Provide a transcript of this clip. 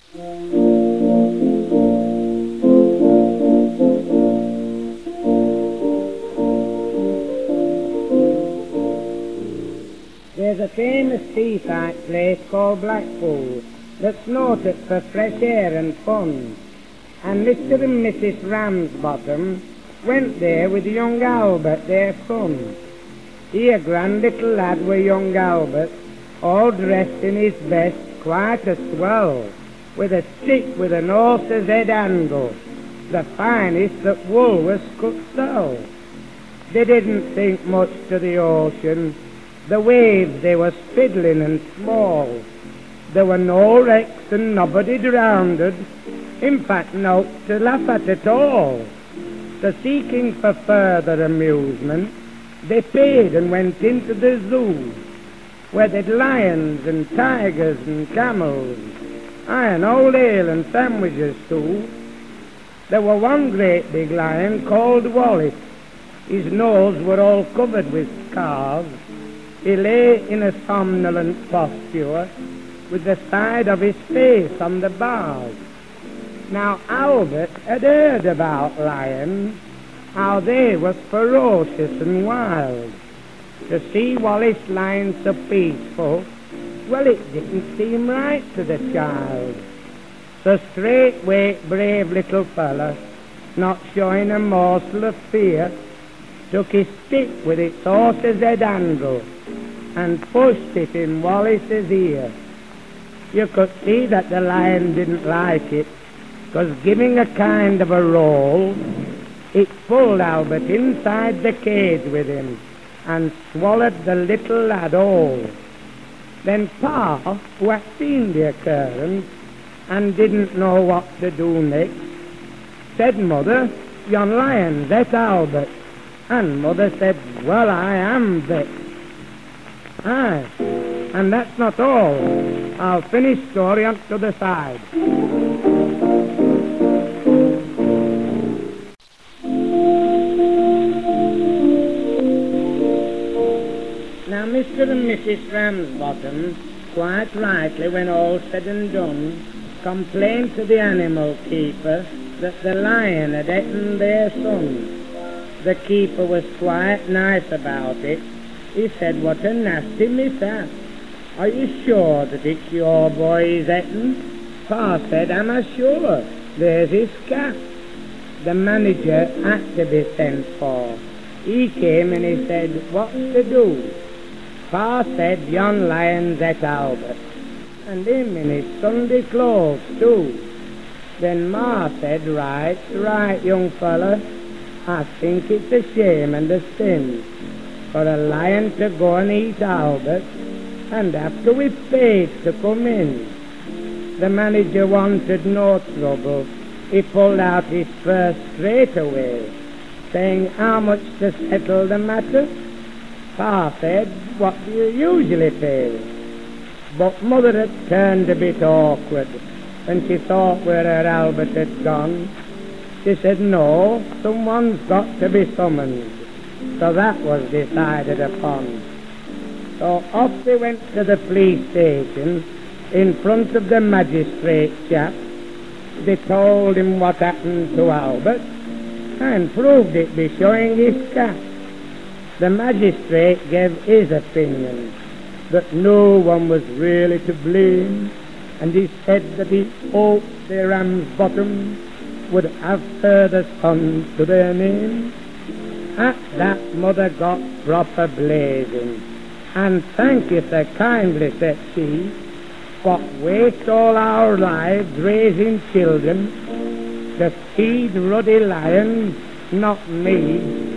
There's a famous seaside place called Blackpool that's noted for fresh air and fun, and Mr. and Mrs. Ramsbottom went there with young Albert, their son. He, a grand little lad, were young Albert, all dressed in his best, quite a swell, with a stick with an horse's head handle, the finest that Woolworths could sell. They didn't think much to the ocean. The waves, they was fiddling and small. There were no wrecks and nobody drowned. In fact, no to laugh at all. So seeking for further amusement, they paid and went into the zoo, where they'd lions and tigers and camels, and old ale and sandwiches too. There were one great big lion called Wallace. His nose were all covered with scars. He lay in a somnolent posture, with the side of his face on the bars. Now Albert had heard about lions, how they was ferocious and wild. To see Wallace lying so peaceful, well, it didn't seem right to the child. So straightway, brave little fella, not showing a morsel of fear, took his stick with its horse's head handle and pushed it in Wallace's ear. You could see that the lion didn't like it, because giving a kind of a roll, it pulled Albert inside the cage with him and swallowed the little lad whole. Then Pa, who had seen the occurrence and didn't know what to do next, said, "Mother, yon lion's et Albert." And Mother said, "Well, I am vexed." Aye, and that's not all. I'll finish story on to the side. Now, Mr. and Mrs. Ramsbottom, quite rightly, when all said and done, complained to the animal keeper that the lion had eaten their son. The keeper was quite nice about it. He said, "What a nasty mishap. Are you sure that it's your boy he's eaten?" Pa said, "Am I sure? There's his cap." The manager had to be sent for. He came and he said, "What's to do?" Pa said, "Yon lion's et Albert, and him in his Sunday clothes too." Then Ma said, right, young fella, I think it's a shame and a sin for a lion to go and eat Albert, and after we've paid to come in." The manager wanted no trouble. He pulled out his purse straight away, saying, "How much to settle the matter?" Pa said, "What do you usually pay?" But Mother had turned a bit awkward when she thought where her Albert had gone. She said, "No, someone's got to be summoned." So that was decided upon. So off they went to the police station in front of the magistrate chap. They told him what happened to Albert and proved it by showing his cap. The magistrate gave his opinion that no one was really to blame, and he said that he hoped the Ramsbottom would have further sons to their name. At that, Mother got proper blazing. "And thank you so kindly," said she, "what waste all our lives raising children to feed ruddy lions, not me."